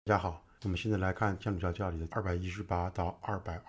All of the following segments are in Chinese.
大家好，我们现在来看天主教教理的218到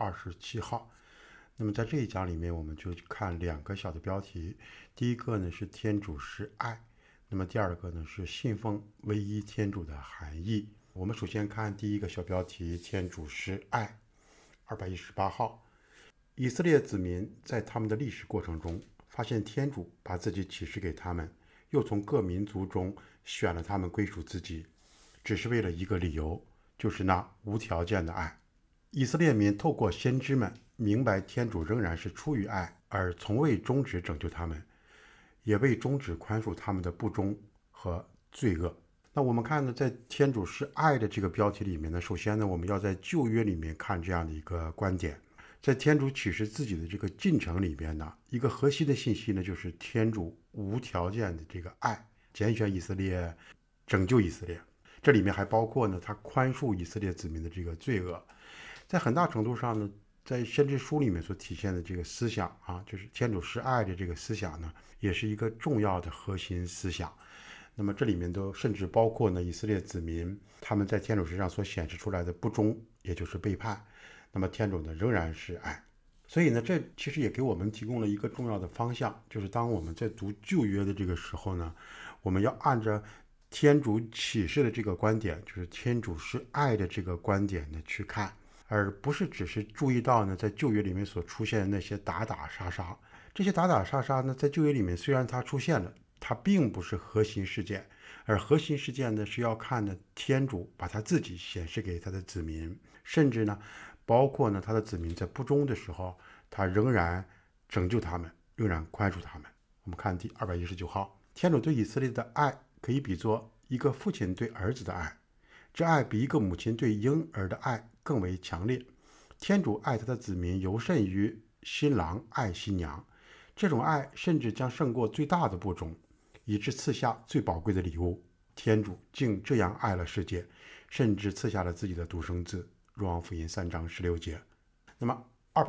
227号。那么在这一讲里面，我们就看两个小的标题。第一个呢是天主是爱，那么第二个呢是信奉唯一天主的含义。我们首先看第一个小标题，天主是爱。218号，以色列子民在他们的历史过程中，发现天主把自己启示给他们，又从各民族中选了他们归属自己，只是为了一个理由，就是那无条件的爱。以色列民透过先知们明白天主仍然是出于爱，而从未终止拯救他们，也未终止宽恕他们的不忠和罪恶。那我们看呢，在天主是爱的这个标题里面呢，首先呢，我们要在旧约里面看这样的一个观点。在天主启示自己的这个进程里面呢，一个核心的信息呢，就是天主无条件的这个爱，拣选以色列，拯救以色列。这里面还包括呢，他宽恕以色列子民的这个罪恶。在很大程度上呢，在先知书里面所体现的这个思想啊，就是天主是爱的这个思想呢，也是一个重要的核心思想。那么这里面都甚至包括呢，以色列子民他们在天主身上所显示出来的不忠，也就是背叛。那么天主呢，仍然是爱。所以呢，这其实也给我们提供了一个重要的方向，就是当我们在读旧约的这个时候呢，我们要按照天主启示的这个观点，就是天主是爱的这个观点呢去看，而不是只是注意到呢，在旧约里面所出现的那些打打杀杀。这些打打杀杀呢，在旧约里面虽然它出现了，它并不是核心事件，而核心事件呢是要看呢，天主把他自己显示给他的子民，甚至呢，包括呢他的子民在不忠的时候，他仍然拯救他们，仍然宽恕他们。我们看第219号，天主对以色列的爱可以比作一个父亲对儿子的爱，这爱比一个母亲对婴儿的爱更为强烈。天主爱他的子民尤甚于新郎爱新娘，这种爱甚至将胜过最大的不忠，以致赐下最宝贵的礼物。天主竟这样爱了世界，甚至赐下了自己的独生子。若望福音3章16节。那么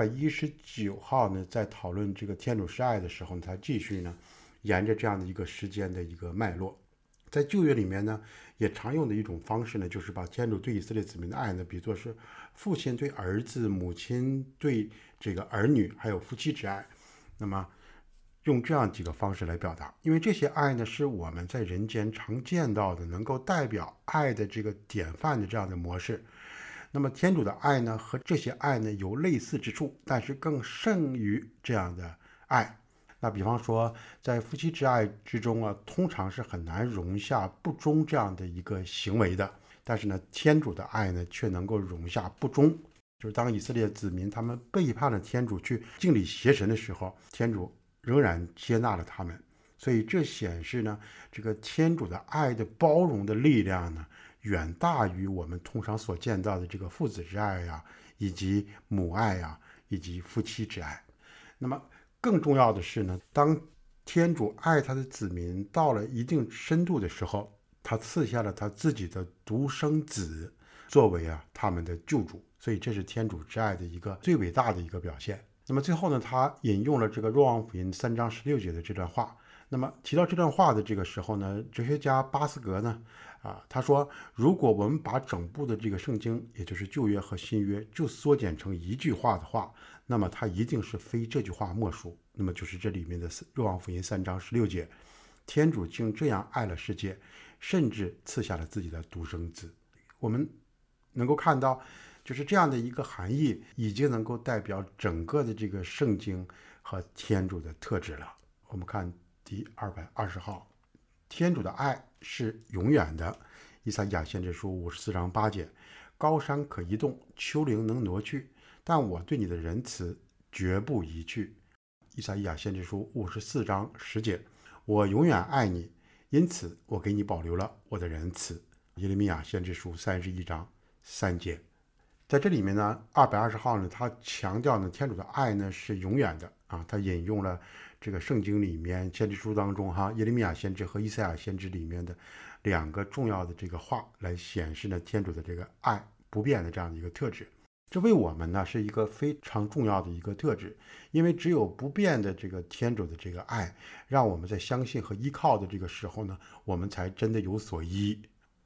219号呢，在讨论这个天主是爱的时候呢，他继续呢沿着这样的一个时间的一个脉络。在旧约里面呢，也常用的一种方式呢，就是把天主对以色列子民的爱呢，比作是父亲对儿子、母亲对这个儿女，还有夫妻之爱。那么用这样几个方式来表达，因为这些爱呢，是我们在人间常见到的，能够代表爱的这个典范的这样的模式。那么天主的爱呢，和这些爱呢有类似之处，但是更胜于这样的爱。那比方说，在夫妻之爱之中啊，通常是很难容下不忠这样的一个行为的。但是呢，天主的爱呢，却能够容下不忠。就是当以色列子民他们背叛了天主，去敬礼邪神的时候，天主仍然接纳了他们。所以这显示呢，这个天主的爱的包容的力量呢，远大于我们通常所见到的这个父子之爱呀，以及母爱呀，以及夫妻之爱。那么更重要的是呢，当天主爱他的子民到了一定深度的时候，他赐下了他自己的独生子作为他们的救主。所以这是天主之爱的一个最伟大的一个表现。那么最后呢，他引用了这个若望福音3章16节的这段话。那么提到这段话的这个时候呢，哲学家巴斯格呢他说，如果我们把整部的这个圣经，也就是旧约和新约，就缩减成一句话的话，那么它一定是非这句话莫属。那么就是这里面的若望福音3章16节，天主竟这样爱了世界，甚至赐下了自己的独生子。我们能够看到，就是这样的一个含义，已经能够代表整个的这个圣经和天主的特质了。我们看第220号，天主的爱是永远的。以赛亚先知书54章8节，高山可移动，丘陵能挪去，但我对你的仁慈绝不移去。以赛亚先知书54章10节，我永远爱你，因此我给你保留了我的仁慈。耶利米亚先知书31章3节。在这里面呢，220号呢，他强调呢，天主的爱呢是永远的他引用了这个圣经里面先知书当中耶利米亚先知和以赛亚先知里面的两个重要的这个话，来显示呢天主的这个爱不变的这样的一个特质。这为我们呢是一个非常重要的一个特质，因为只有不变的这个天主的这个爱，让我们在相信和依靠的这个时候呢，我们才真的有所依。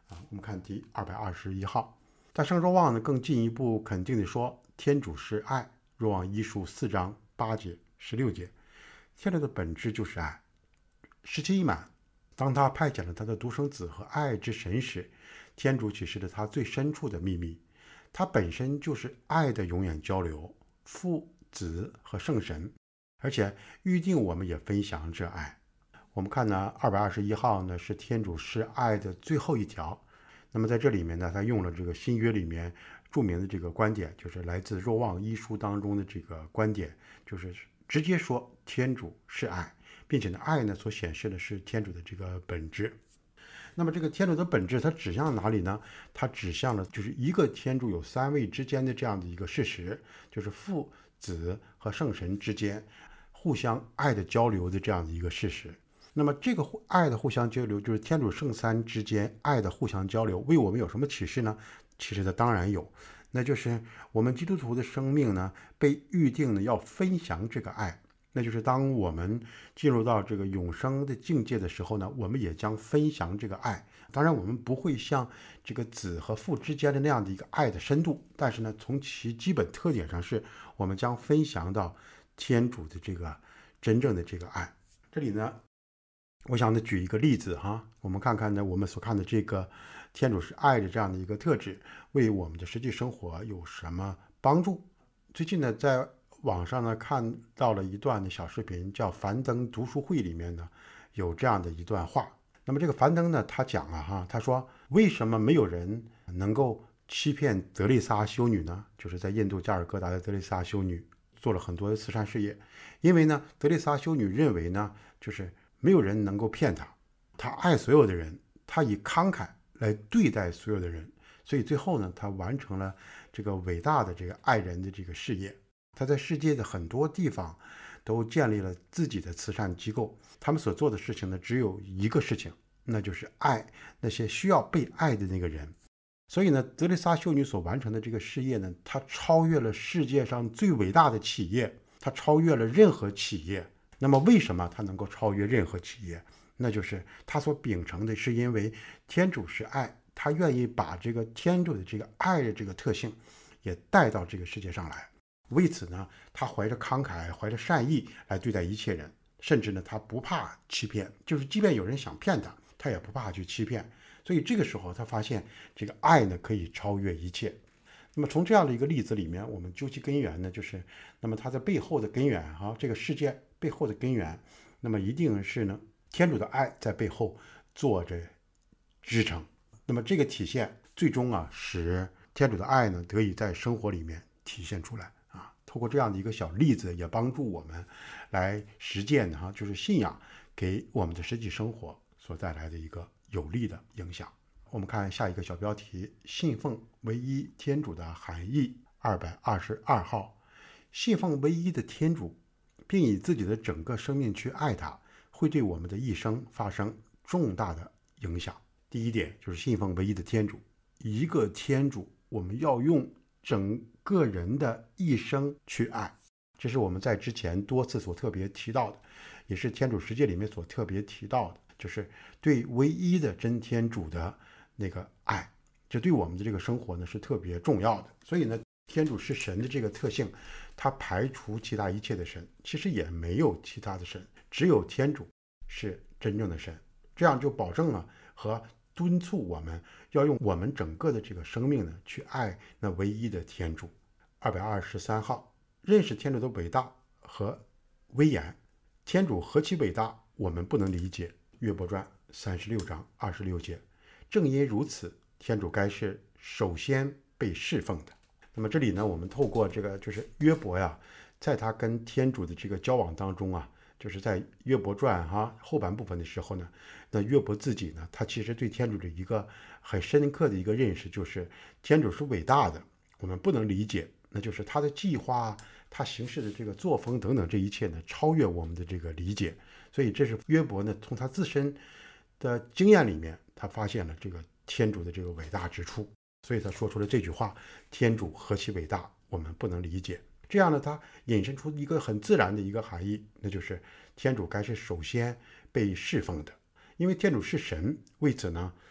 我们看第221号，但圣若望呢更进一步肯定地说，天主是爱。若望一书4章8节、16节，天主的本质就是爱。17已满，当他派遣了他的独生子和爱之神时，天主启示了他最深处的秘密，他本身就是爱的永远交流，父、子和圣神，而且预定我们也分享这爱。我们看呢221号呢是天主是爱的最后一条。那么在这里面呢，他用了这个新约里面著名的这个观点，就是来自若望一书当中的这个观点，就是直接说天主是爱，并且呢爱呢所显示的是天主的这个本质。那么这个天主的本质它指向哪里呢？它指向了就是一个天主有3位之间的这样的一个事实，就是父、子和圣神之间互相爱的交流的这样的一个事实。那么这个爱的互相交流，就是天主圣三之间爱的互相交流，为我们有什么启示呢？其实它当然有，那就是我们基督徒的生命呢被预定呢要分享这个爱。那就是当我们进入到这个永生的境界的时候呢，我们也将分享这个爱。当然我们不会像这个子和父之间的那样的一个爱的深度，但是呢从其基本特点上是我们将分享到天主的这个真正的这个爱。这里呢我想呢举一个例子哈，我们看看呢我们所看的这个天主是爱的这样的一个特质为我们的实际生活有什么帮助。最近呢在网上呢看到了一段的小视频，叫樊登读书会里面呢有这样的一段话。那么这个樊登呢他讲了哈，他说为什么没有人能够欺骗德蕾莎修女呢？就是在印度加尔各答的德蕾莎修女做了很多的慈善事业，因为呢德蕾莎修女认为呢就是没有人能够骗她，她爱所有的人，她以慷慨来对待所有的人，所以最后呢她完成了这个伟大的这个爱人的这个事业。她在世界的很多地方都建立了自己的慈善机构，他们所做的事情呢只有一个事情，那就是爱那些需要被爱的那个人。所以呢德蕾莎修女所完成的这个事业呢，她超越了世界上最伟大的企业，她超越了任何企业。那么为什么他能够超越任何企业？那就是他所秉承的是因为天主是爱，他愿意把这个天主的这个爱的这个特性也带到这个世界上来。为此呢他怀着慷慨怀着善意来对待一切人，甚至呢他不怕欺骗，就是即便有人想骗他，他也不怕去欺骗。所以这个时候他发现这个爱呢可以超越一切。那么从这样的一个例子里面，我们究其根源呢，就是那么它在背后的根源哈，这个事件背后的根源，那么一定是呢天主的爱在背后做着支撑。那么这个体现最终使天主的爱呢得以在生活里面体现出来啊。透过这样的一个小例子，也帮助我们来实践哈，就是信仰给我们的实际生活所带来的一个有利的影响。我们看下一个小标题，信奉唯一天主的含义。222号，信奉唯一的天主并以自己的整个生命去爱他，会对我们的一生发生重大的影响。第一点就是信奉唯一的天主，一个天主我们要用整个人的一生去爱，这是我们在之前多次所特别提到的，也是天主世界里面所特别提到的，就是对唯一的真天主的那个爱，这对我们的这个生活呢是特别重要的。所以呢天主是神的这个特性，它排除其他一切的神，其实也没有其他的神，只有天主是真正的神。这样就保证了和敦促我们要用我们整个的这个生命呢去爱那唯一的天主。223号，认识天主的伟大和威严。天主何其伟大，我们不能理解。约伯传36章26节。正因如此，天主该是首先被侍奉的。那么这里呢，我们透过这个就是约伯呀，在他跟天主的这个交往当中啊，就是在约伯传后半部分的时候呢，那约伯自己呢，他其实对天主的一个很深刻的一个认识，就是天主是伟大的，我们不能理解，那就是他的计划，他行事的这个作风等等，这一切呢，超越我们的这个理解。所以这是约伯呢，从他自身的经验里面，他发现了这个天主的这个伟大之处，所以他说出了这句话：天主何其伟大，我们不能理解。这样呢，他引申出一个很自然的一个含义，那就是天主该是首先被侍奉的，因为天主是神。为此呢，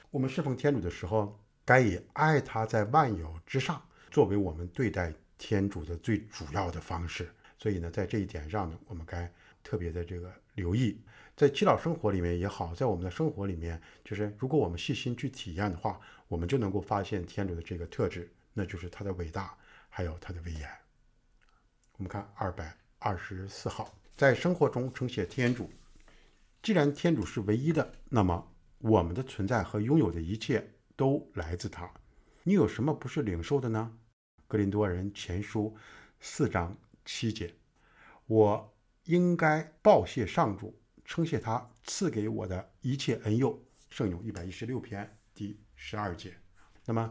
我们侍奉天主的时候，该以爱他在万有之上作为我们对待天主的最主要的方式。所以呢，在这一点上呢，我们该特别的留意，在祈祷生活里面也好，在我们的生活里面，就是如果我们细心去体验的话，我们就能够发现天主的这个特质，那就是他的伟大，还有他的威严。我们看224号，在生活中称谢天主。既然天主是唯一的，那么我们的存在和拥有的一切都来自他。你有什么不是领受的呢？哥林多人前书4章7节，我应该报谢上主，称谢他赐给我的一切恩佑。圣咏116篇第12节。那么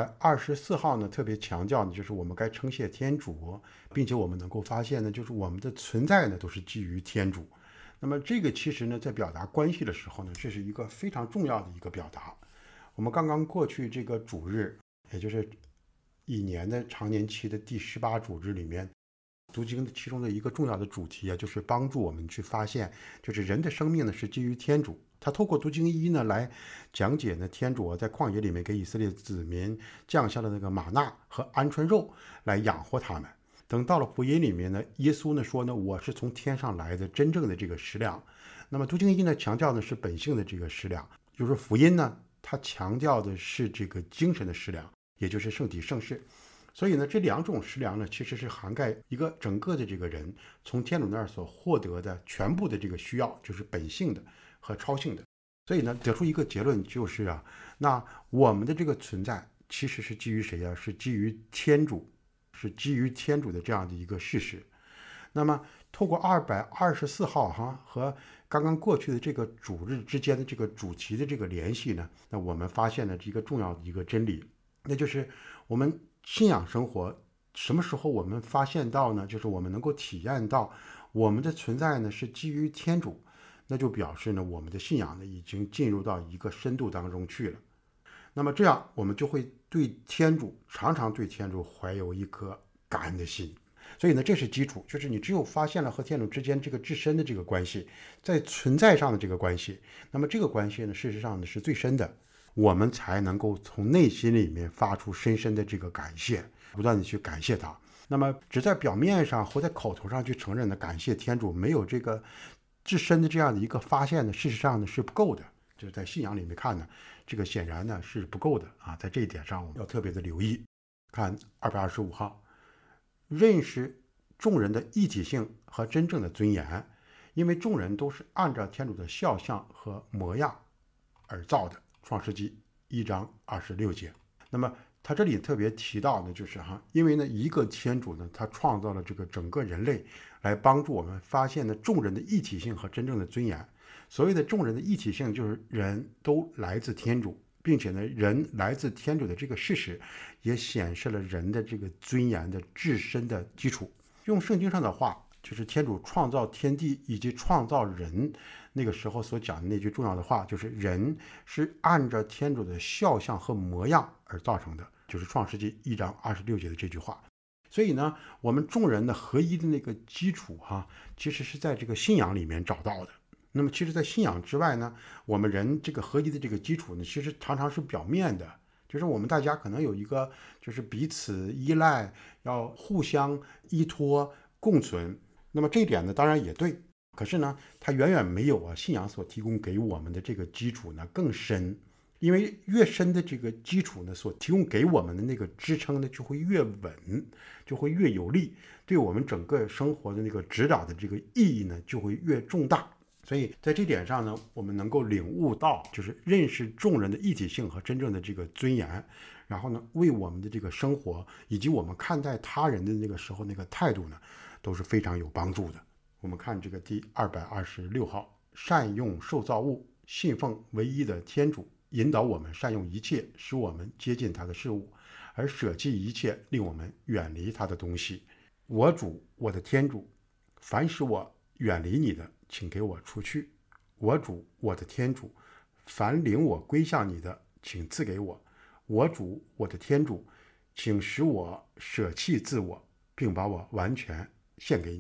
224号呢，特别强调呢，就是我们该称谢天主，并且我们能够发现呢，就是我们的存在呢，都是基于天主。那么这个其实呢，在表达关系的时候呢，这是一个非常重要的一个表达。我们刚刚过去这个主日，也就是一年的常年期的第18主日里面，读经的其中的一个重要的主题啊，就是帮助我们去发现，就是人的生命呢是基于天主。他透过读经1呢来讲解呢，天主在旷野里面给以色列子民降下了那个玛纳和鹌鹑肉来养活他们。等到了福音里面呢，耶稣呢说呢，我是从天上来的真正的这个食粮。那么读经1呢强调的是本性的这个食粮，就是福音呢它强调的是这个精神的食粮，也就是圣体圣事。所以呢，这2种食粮呢，其实是涵盖一个整个的这个人从天主那儿所获得的全部的这个需要，就是本性的和超性的。所以呢，得出一个结论就是啊，那我们的这个存在其实是基于谁啊？是基于天主，是基于天主的这样的一个事实。那么透过224号和刚刚过去的这个主日之间的这个主题的这个联系呢，那我们发现了一个重要的一个真理，那就是我们信仰生活什么时候我们发现到呢？就是我们能够体验到我们的存在呢是基于天主，那就表示呢我们的信仰呢已经进入到一个深度当中去了。那么这样我们就会对天主常常对天主怀有一颗感恩的心。所以呢，这是基础，就是你只有发现了和天主之间这个至深的这个关系，在存在上的这个关系，那么这个关系呢，事实上呢是最深的，我们才能够从内心里面发出深深的这个感谢，不断的去感谢他。那么只在表面上或在口头上去承认的感谢天主，没有这个至深的这样的一个发现呢，事实上呢是不够的。就是在信仰里面看呢，这个显然呢是不够的啊，在这一点上我们要特别的留意。看225号。认识众人的一体性和真正的尊严，因为众人都是按照天主的肖像和模样而造的。创世纪1章26节。那么他这里特别提到呢，就是因为呢一个天主呢，他创造了这个整个人类，来帮助我们发现呢众人的一体性和真正的尊严。所谓的众人的一体性，就是人都来自天主，并且呢，人来自天主的这个事实，也显示了人的这个尊严的至深的基础。用圣经上的话，就是天主创造天地以及创造人那个时候所讲的那句重要的话，就是人是按照天主的肖像和模样而造成的，就是创世纪1章26节的这句话。所以呢，我们众人的合一的那个基础其实是在这个信仰里面找到的。那么其实在信仰之外呢，我们人这个合一的这个基础呢，其实常常是表面的，就是我们大家可能有一个就是彼此依赖，要互相依托共存。那么这一点呢当然也对，可是呢它远远没有信仰所提供给我们的这个基础呢更深。因为越深的这个基础呢，所提供给我们的那个支撑呢就会越稳，就会越有力，对我们整个生活的那个指导的这个意义呢就会越重大。所以在这点上呢，我们能够领悟到，就是认识众人的一体性和真正的这个尊严，然后呢，为我们的这个生活以及我们看待他人的那个时候那个态度呢，都是非常有帮助的。我们看这个第226号，善用受造物，信奉唯一的天主，引导我们善用一切，使我们接近他的事物，而舍弃一切令我们远离他的东西。我主，我的天主，凡使我远离你的，请给我出去。我主，我的天主，凡领我归向你的，请赐给我。我主，我的天主，请使我舍弃自我，并把我完全献给你。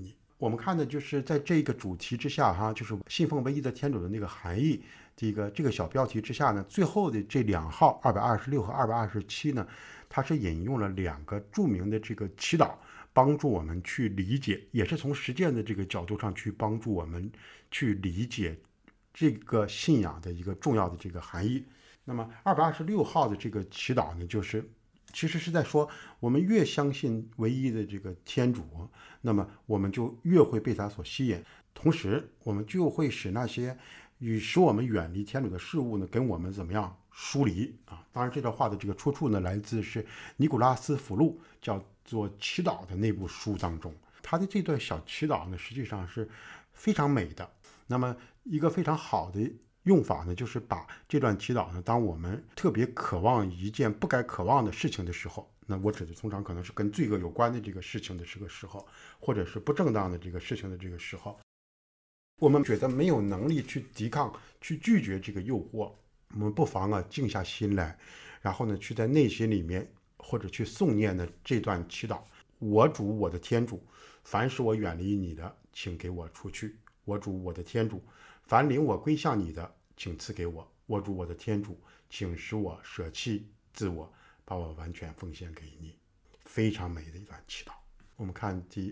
我们看的就是在这个主题之下哈，就是信奉唯一的天主的那个含义。这个小标题之下呢，最后的这2号226和227呢，它是引用了2个著名的这个祈祷，帮助我们去理解，也是从实践的这个角度上去帮助我们去理解这个信仰的一个重要的这个含义。那么226号的这个祈祷呢，其实是在说，我们越相信唯一的这个天主，那么我们就越会被他所吸引，同时我们就会使那些使我们远离天主的事物呢，跟我们怎么样疏离啊？当然，这段话的这个出处呢，来自是尼古拉斯·福禄叫做《祈祷》的那部书当中。他的这段小祈祷呢，实际上是非常美的。那么，一个非常好的用法呢，就是把这段祈祷呢，当我们特别渴望一件不该渴望的事情的时候，那我指的通常可能是跟罪恶有关的这个事情的这个时候，或者是不正当的这个事情的这个时候，我们觉得没有能力去抵抗、去拒绝这个诱惑，我们不妨静下心来，然后呢，去在内心里面或者去诵念的这段祈祷：我主我的天主，凡使我远离你的，请给我出去；我主我的天主，凡领我归向你的，请赐给我；我主我的天主，请使我舍弃自我，把我完全奉献给你。非常美的一段祈祷。我们看第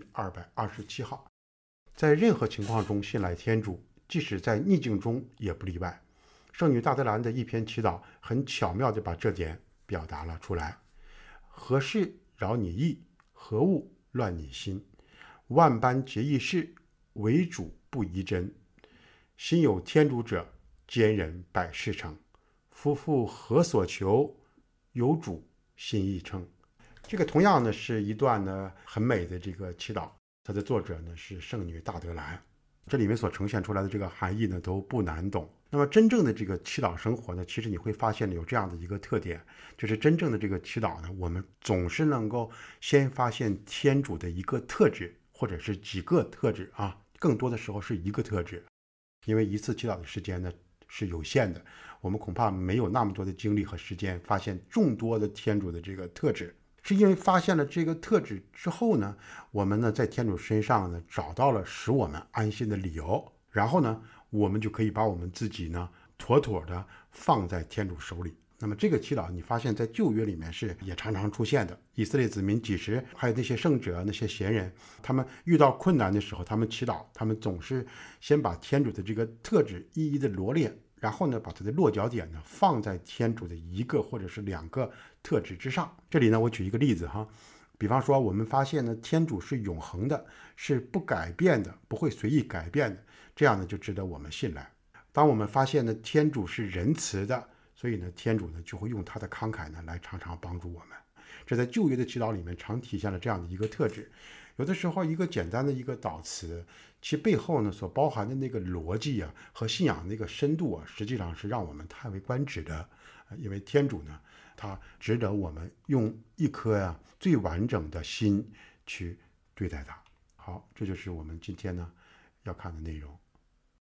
227号。在任何情况中信赖天主，即使在逆境中也不例外。圣女大德兰的一篇祈祷很巧妙地把这点表达了出来。何事扰你意？何物乱你心？万般结义事，唯主不疑真。心有天主者，坚忍百事成。夫妇何所求？有主心意称。这个同样呢是一段呢很美的这个祈祷。它的作者呢是圣女大德兰，这里面所呈现出来的这个含义呢都不难懂。那么真正的这个祈祷生活呢，其实你会发现有这样的一个特点，就是真正的这个祈祷呢，我们总是能够先发现天主的一个特质，或者是几个特质啊，更多的时候是一个特质，因为一次祈祷的时间呢是有限的，我们恐怕没有那么多的精力和时间发现众多的天主的这个特质。是因为发现了这个特质之后呢，我们呢在天主身上呢找到了使我们安心的理由，然后呢我们就可以把我们自己呢妥妥的放在天主手里。那么这个祈祷你发现在旧约里面是也常常出现的。以色列子民几时还有那些圣者那些贤人，他们遇到困难的时候，他们祈祷，他们总是先把天主的这个特质一一的罗列，然后呢把它的落脚点呢放在天主的一个或者是2个特质之上。这里呢我举一个例子哈，比方说我们发现呢天主是永恒的，是不改变的，不会随意改变的，这样呢就值得我们信赖。当我们发现呢天主是仁慈的，所以呢天主呢就会用他的慷慨呢来常常帮助我们。这在旧约的祈祷里面常体现了这样的一个特质。有的时候一个简单的一个祷词，其背后呢所包含的那个逻辑啊和信仰那个深度啊，实际上是让我们叹为观止的。因为天主呢他值得我们用一颗最完整的心去对待他。好，这就是我们今天呢要看的内容。